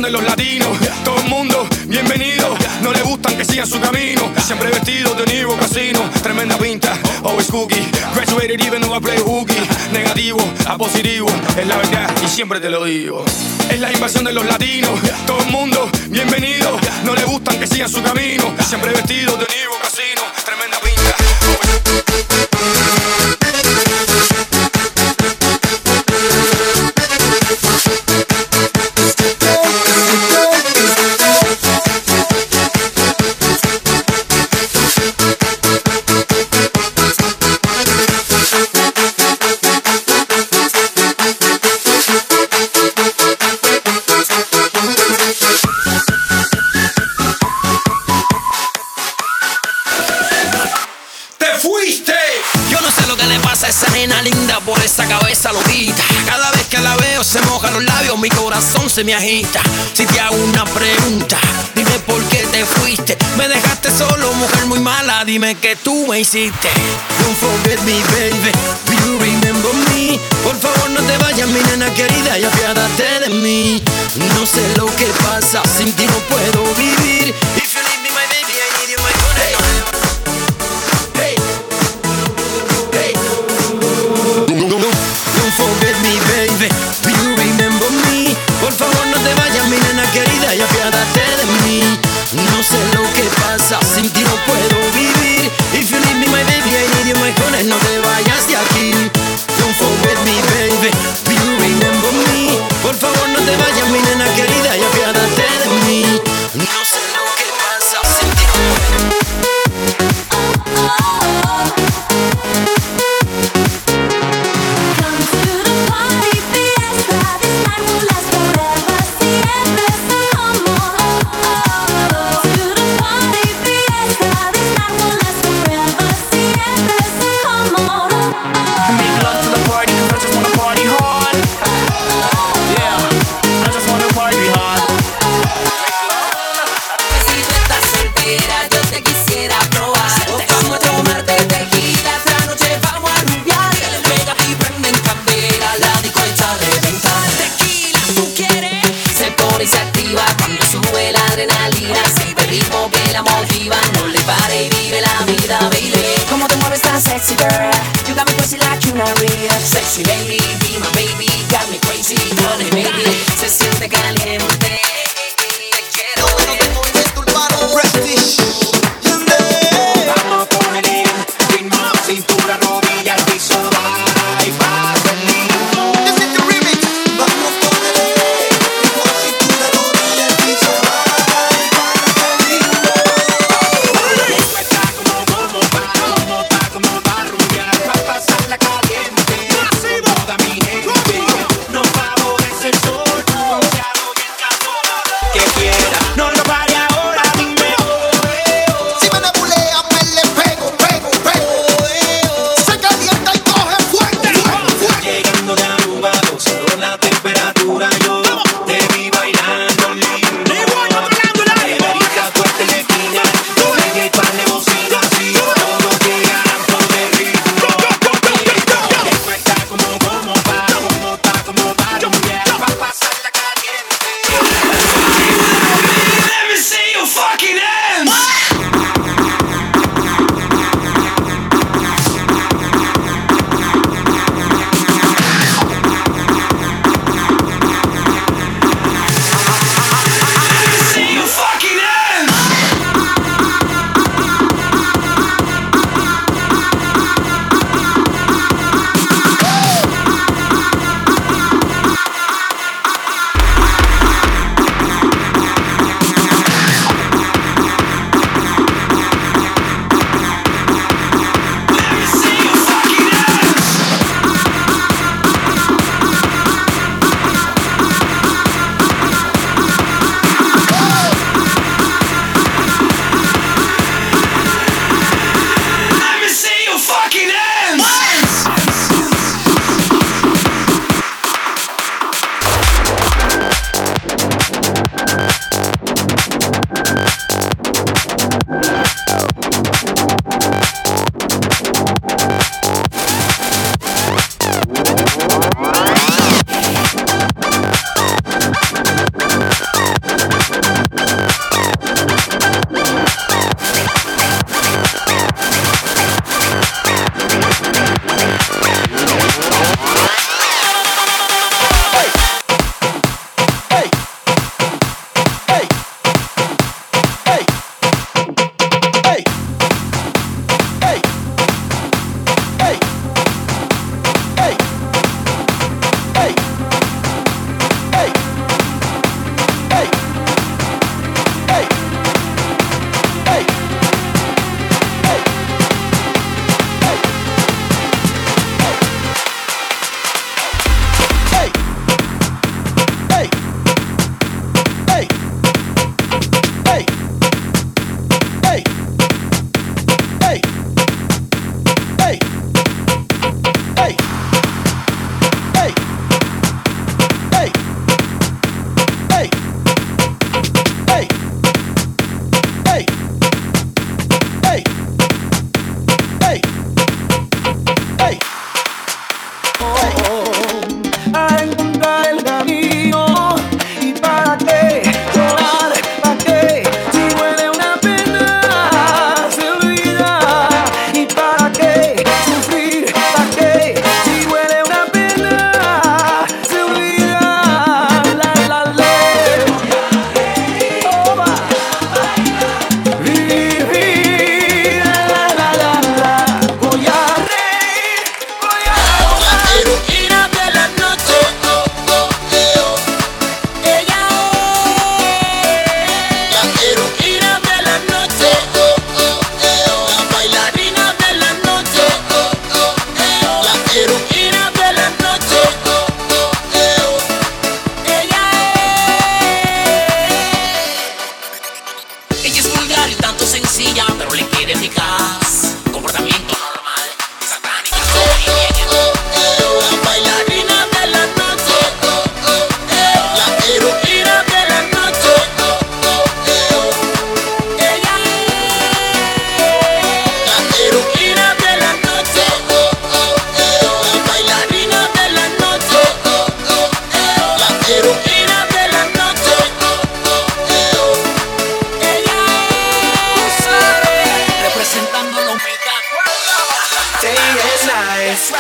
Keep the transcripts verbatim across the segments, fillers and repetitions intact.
de los latinos. Todo el mundo, bienvenido. No le gustan que sigan su camino. Siempre vestido de Nivo Casino. Tremenda pinta, always cookie. Graduated even though I play hooky. Negativo a positivo, es la verdad y siempre te lo digo. Es la invasión de los latinos. Todo el mundo, bienvenido. No le gustan que sigan su camino. Siempre vestido de Nivo Casino. Tremenda pinta. Esa nena linda por esa cabeza loquita. Cada vez que la veo se mojan los labios, mi corazón se me agita. Si te hago una pregunta, dime por qué te fuiste. Me dejaste solo, mujer muy mala, dime que tú me hiciste. Don't forget me, baby, do you remember me? Por favor no te vayas, mi nena querida, y apiádate de mí. No sé lo que pasa, sin ti no puedo vivir. If you leave me, my baby, I need you, my honey. Hey. Don't forget me, baby, do you remember me? Por favor no te vayas, mi nena querida, y apiádate de mí. No sé lo que pasa, sin ti no puedo vivir. If you leave me, my baby, I need you, my honey, no te vayas de aquí. Don't forget me, baby, do you remember me? Por favor no te vayas, mi nena querida, y apiádate de mí. No sé lo que pasa.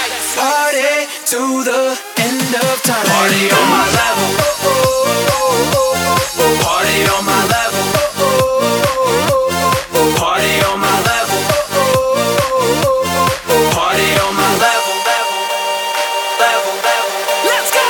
Party to the end of time. Party on my level. Party on my level. Party on my level. Party on my level. Level, level, level. Let's go.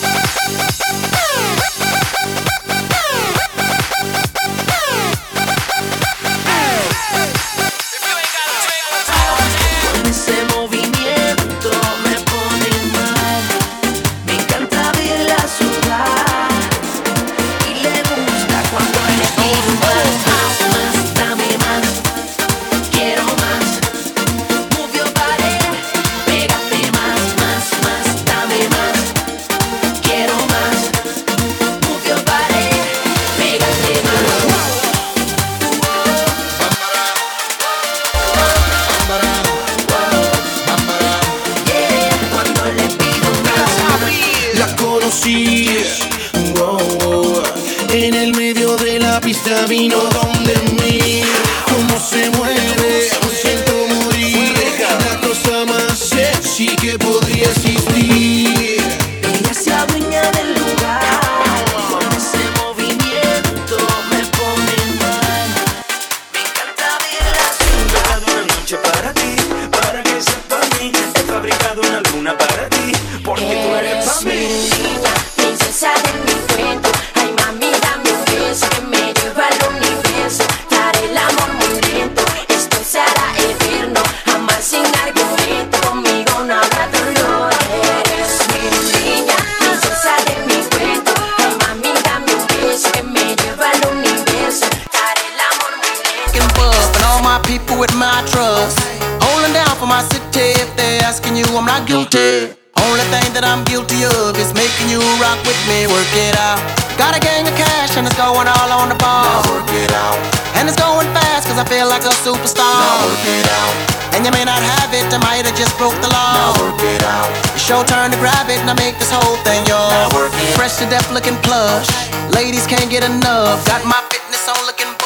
Con ese movimiento me pone mal. Me encanta verla sudar y le gusta cuando le pido más, más, más, dame más. Quiero más. Move your body, pégate más, más, más, dame más. Quiero más. Move your body, pégate más. Yeah, cuando le pido más. La conocí, wow, wow, en el medio de la pista vino donde mí. Cómo se mueve, me siento morir. La cosa más sexy que podría existir. Ella se adueña del lugar. Con ese movimiento me pone mal. Me encanta verla sudar. Una noche para ti, para que sepa mí. He fabricado una luna para ti, porque tú eres para mí. Niña, princesa de mi cuento. Ay, mami, dame un beso que me lleva al universo. Daré el amor muy lento. Esto será eterno. Amar sin argumento. Conmigo no habrá dolores. Mi niña, princesa de mi cuento. Ay, mami, dame un beso que me lleva al universo. Daré el amor muy lento. And all my people with my trust, holding down for my city. If they're asking you, I'm not guilty. Only thing that I'm guilty of is making you rock with me, work it out. Got a gang of cash and it's going all on the ball. Now work it out, And it's going fast cause I feel like a superstar. now work it out, And you may not have it, I might have just broke the now law. work it out, It's your turn to grab it and I make this whole thing yours. Now work it. Fresh to death looking plush, ladies can't get enough. Got my fitness on looking